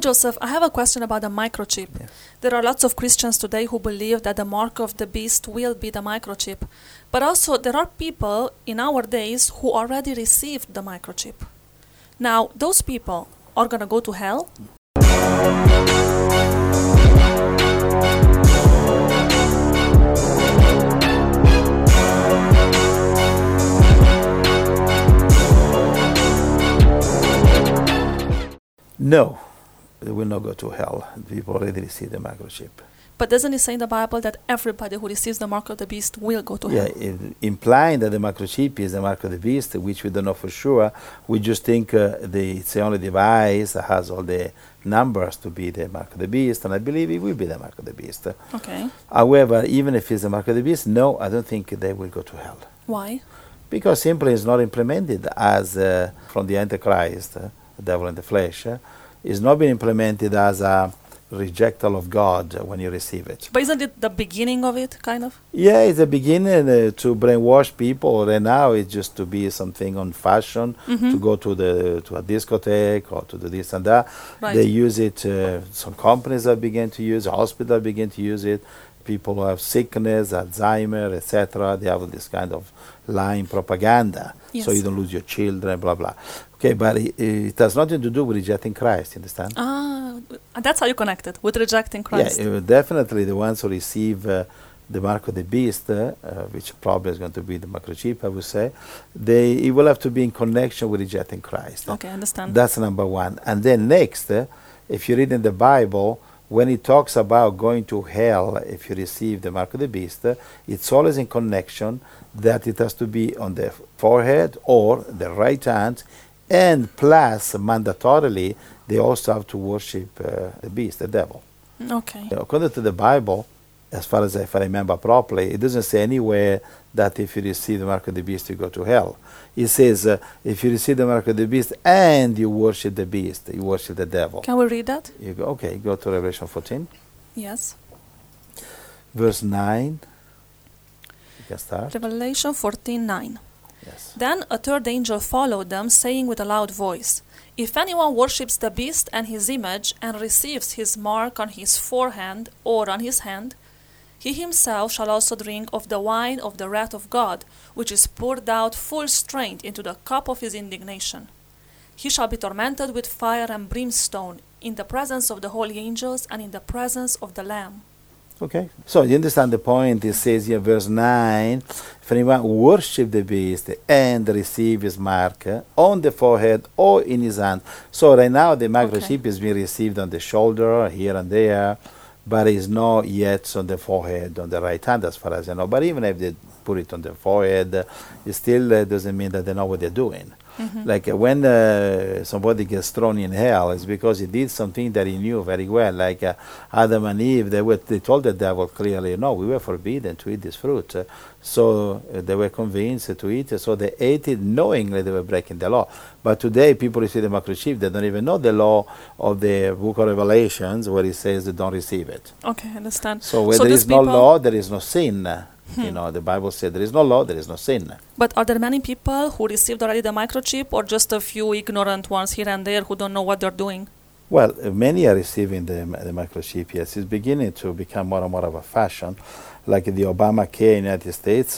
Joseph, I have a question about the microchip. Yes. There are lots of Christians today who believe that the mark of the beast will be the microchip. But also, there are people in our days who already received the microchip. Now, those people are going to go to hell? No, they will not go to hell. People already receive the microchip. But doesn't it say in the Bible that everybody who receives the mark of the beast will go to hell? Implying that the microchip is the mark of the beast, which we don't know for sure. We just think it's the only device that has all the numbers to be the mark of the beast, and I believe it will be the mark of the beast. Okay. However, even if it's the mark of the beast, no, I don't think they will go to hell. Why? Because simply it's not implemented as from the Antichrist, the devil in the flesh, is not being implemented as a rejectal of God when you receive it. But isn't it the beginning of it, kind of? Yeah, it's the beginning to brainwash people. Right now, it's just to be something on fashion, to go to a discotheque or to do this and that. Right. They use it. Some companies are beginning to use it. Hospitals begin to use it. People who have sickness, Alzheimer, etc. They have this kind of lying propaganda, Yes. so you don't lose your children, blah blah. Okay, but it has nothing to do with rejecting Christ. You understand? Ah, that's how you connect it, with rejecting Christ. Yeah, definitely the ones who receive the mark of the beast, which probably is going to be the microchip, I would say, it will have to be in connection with rejecting Christ. Okay, I understand. That's number one. And then next, if you read in the Bible, when it talks about going to hell if you receive the mark of the beast, it's always in connection that it has to be on the forehead or the right hand, and plus, mandatorily, they also have to worship the beast, the devil. Okay. According to the Bible, as far as if I remember properly, it doesn't say anywhere that if you receive the mark of the beast, you go to hell. It says if you receive the mark of the beast and you worship the beast, you worship the devil. Can we read that? You go, okay, go to Revelation 14, Yes. verse 9. You can start. Revelation 14:9. Yes. Then a third angel followed them, saying with a loud voice, "If anyone worships the beast and his image, and receives his mark on his forehead or on his hand, he himself shall also drink of the wine of the wrath of God, which is poured out full strength into the cup of his indignation. He shall be tormented with fire and brimstone in the presence of the holy angels and in the presence of the Lamb." Okay, so you understand the point. It says here, verse 9, if anyone worship the beast and receive his mark on the forehead or in his hand. So right now the microchip is being received on the shoulder, here and there, but it's not yet on the forehead, on the right hand, as far as I know. But even if they put it on the forehead, it still doesn't mean that they know what they're doing. Like when somebody gets thrown in hell, it's because he did something that he knew very well. Like Adam and Eve, they told the devil clearly, no, we were forbidden to eat this fruit. So they were convinced to eat it, so they ate it knowingly they were breaking the law. But today, people receive the microchip, they don't even know the law of the book of Revelations, where it says they don't receive it. Okay, I understand. So where there is no law, there is no sin. You know, the Bible said there is no law, there is no sin. But are there many people who received already the microchip, or just a few ignorant ones here and there who don't know what they're doing? Well, many are receiving the microchip, yes. It's beginning to become more and more of a fashion. Like the Obamacare in the United States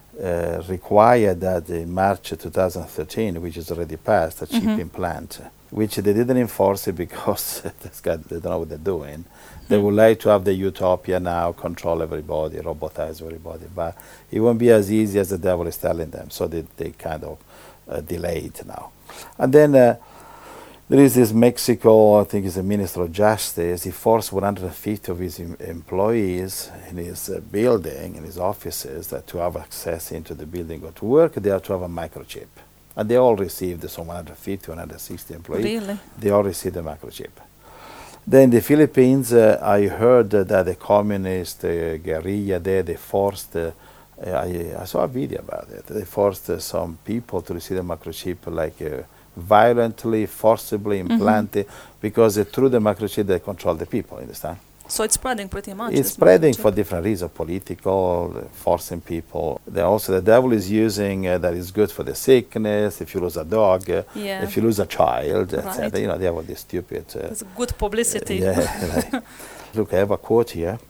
required that in March 2013, which is already passed, a chip implant, which they didn't enforce it because they don't know what they're doing. They would like to have the utopia now, control everybody, robotize everybody, but it won't be as easy as the devil is telling them, so they kind of delayed now. And then there is this Mexico, I think he's a minister of justice, he forced 150 of his employees in his building, in his offices, to have access into the building, go to work, they have to have a microchip. And they all received, so 150, 160 employees, Really? they all received the microchip. Then in the Philippines, I heard that the communist guerrilla there, they forced, I saw a video about it, they forced some people to receive the microchip like violently, forcibly implanted, because through the microchip they control the people, understand? So it's spreading pretty much. It's this spreading microchip. for different reasons, political, forcing people. Also, the devil is using that is good for the sickness. If you lose a dog, Yeah. if you lose a child, Right. etc. You know, they have all this stupid. It's good publicity. Yeah. Look, I have a quote here,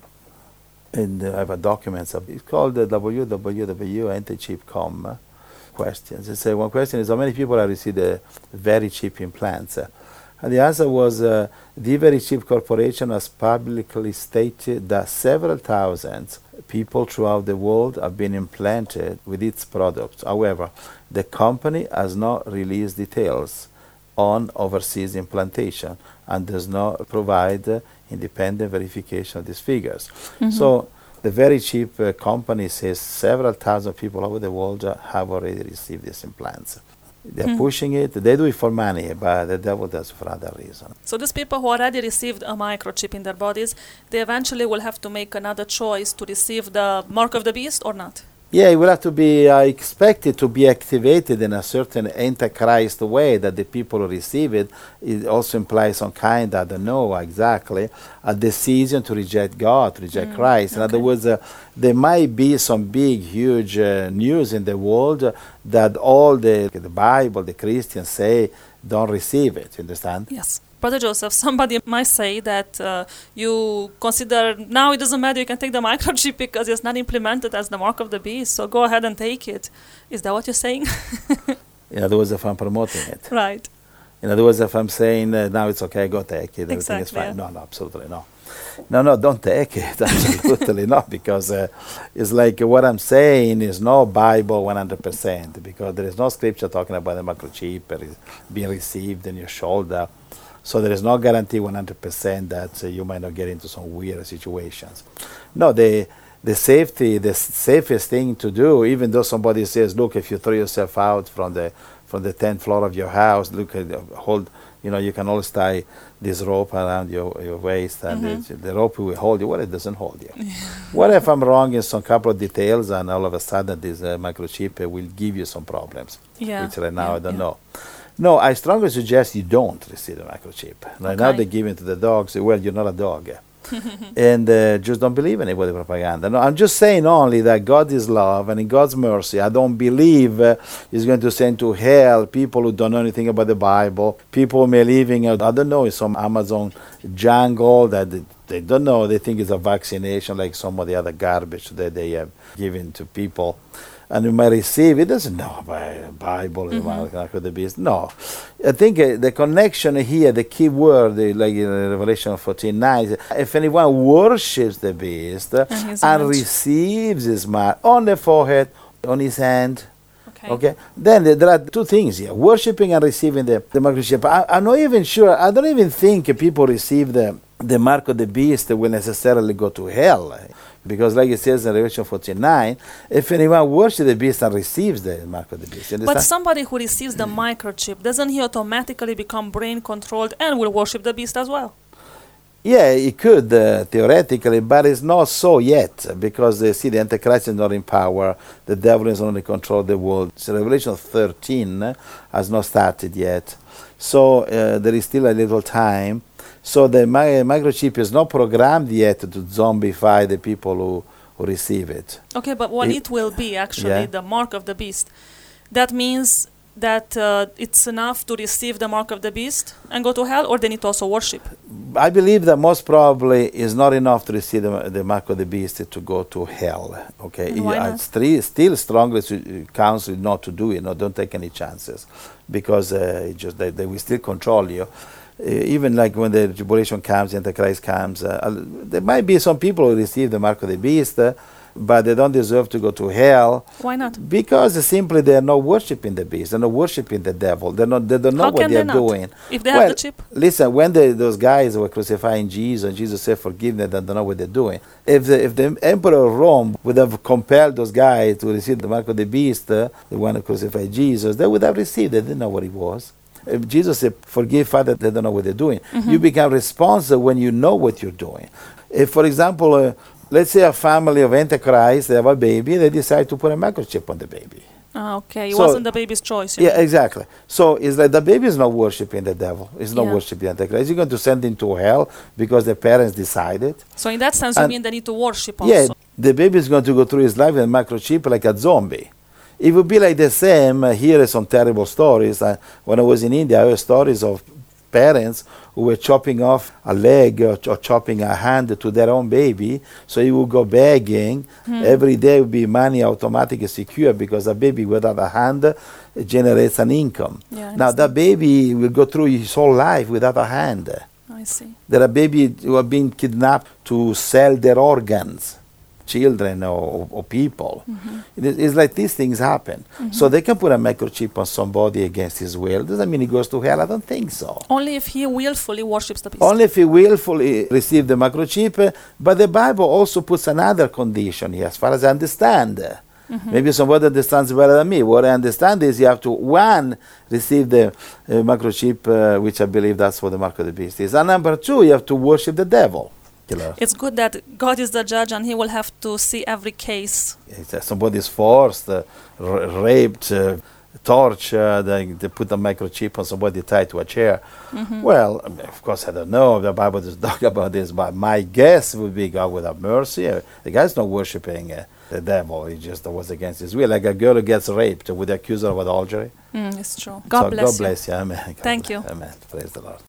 and I have a document. It's called the www anti-chip.com questions. It says one question is how many people have received the very cheap implants. And the answer was the Very Cheap Corporation has publicly stated that several thousand people throughout the world have been implanted with its products. However, the company has not released details on overseas implantation and does not provide independent verification of these figures. So the Very Cheap company says several thousand people over the world have already received these implants. They're pushing it. They do it for money, but the devil does it for other reasons. So these people who already received a microchip in their bodies, they eventually will have to make another choice to receive the mark of the beast or not? Yeah, it will have to be expected to be activated in a certain antichrist way that the people who receive it. It also implies some kind, I don't know exactly, a decision to reject God, to reject Christ. In other words, there might be some big, huge news in the world that all the Bible, the Christians say, don't receive it. You understand? Yes. Brother Joseph, somebody might say that you consider now it doesn't matter, you can take the microchip because it's not implemented as the mark of the beast, so go ahead and take it. Is that what you're saying? In other words, if I'm promoting it. Right. In other words, if I'm saying now it's okay, go take it, everything is Exactly, fine. yeah. No, absolutely no. No, don't take it. Absolutely not, because it's like what I'm saying is no Bible 100%, because there is no scripture talking about the microchip being received in your shoulder. So there is no guarantee 100% that you might not get into some weird situations. No, the safest thing to do, even though somebody says, look, if you throw yourself out from the 10th floor of your house, look at you can always tie this rope around your waist, and the rope will hold you. Well, it doesn't hold you. What if I'm wrong in some couple of details, and all of a sudden this microchip will give you some problems, which right now I don't know. No, I strongly suggest you don't receive the microchip. Right now they give it to the dogs. Well, you're not a dog. And just don't believe anybody propaganda. No, I'm just saying only that God is love, and in God's mercy, I don't believe He's going to send to hell people who don't know anything about the Bible, people who may living, I don't know, in some Amazon jungle that they don't know, they think it's a vaccination like some of the other garbage that they have given to people. And you might receive, it doesn't know about the Bible, the mark of the beast. No. I think the connection here, the key word, like in Revelation 14:9, if anyone worships the beast and receives his mark on the forehead, on his hand, okay, then there are two things here, worshipping and receiving the microchip. I'm not even sure, I don't even think people receive the mark of the beast will necessarily go to hell. Because like it says in Revelation 14:9, if anyone worships the beast and receives the mark of the beast. But somebody who receives the microchip, doesn't he automatically become brain controlled and will worship the beast as well? Yeah, he could theoretically, but it's not so yet, because see, the Antichrist is not in power, the devil is only control the world. So Revelation 13 has not started yet, so there is still a little time. So the microchip is not programmed yet to zombify the people who receive it. Okay, but when it will be actually the mark of the beast, that means that it's enough to receive the mark of the beast and go to hell, or they need to also worship? I believe that most probably is not enough to receive the mark of the beast to go to hell. Okay, and why not? Still strongly counsel not to do it. No, don't take any chances, because they will still control you. Even like when the tribulation comes, the Antichrist comes, there might be some people who receive the mark of the beast, but they don't deserve to go to hell. Why not? Because simply they are not worshiping the beast, they're not worshiping the devil. They don't know what they are doing. If they have the chip? Listen, when those guys were crucifying Jesus, and Jesus said, "Forgive them, they don't know what they're doing." If the emperor of Rome would have compelled those guys to receive the mark of the beast, the one who crucified Jesus, they would have received it. They didn't know what it was. If Jesus said, "Forgive, Father, they don't know what they're doing." You become responsible when you know what you're doing. If, for example, let's say a family of Antichrist, they have a baby, they decide to put a microchip on the baby. Okay, it So- wasn't the baby's choice. you Yeah, mean. exactly. So it's like the baby is not worshiping the devil. It's not Yeah. worshiping Antichrist. Is he going to send him to hell because the parents decided? So in that sense, you And- mean they need to worship also. Yeah, the baby is going to go through his life with a microchip like a zombie. It would be like the same. Here are some terrible stories. When I was in India, I heard stories of parents who were chopping off a leg or chopping a hand to their own baby, so he would go begging. Every day would be money automatically secure because a baby without a hand generates an income. Yeah, I Now that understand. baby will go through his whole life without a hand. I see. There are babies who are being kidnapped to sell their organs, children or people. It's like these things happen. So they can put a microchip on somebody against his will. Doesn't mean he goes to hell. I don't think so. Only if he willfully worships the beast. Only if he willfully receive the microchip. But the Bible also puts another condition here, as far as I understand. Maybe somebody understands better than me. What I understand is you have to, one, receive the microchip, which I believe that's what the mark of the beast is. And number two, you have to worship the devil. Killer. It's good that God is the judge and he will have to see every case. Somebody is forced, raped, tortured, they put a microchip on somebody tied to a chair. Well, of course, I don't know if the Bible doesn't talk about this, but my guess would be God would have mercy. The guy's not worshiping the devil, he just was against his will. Like a girl who gets raped, would accuse her of adultery. It's true. God So bless God bless you. Amen. God Thank bless. you. Amen. Praise the Lord.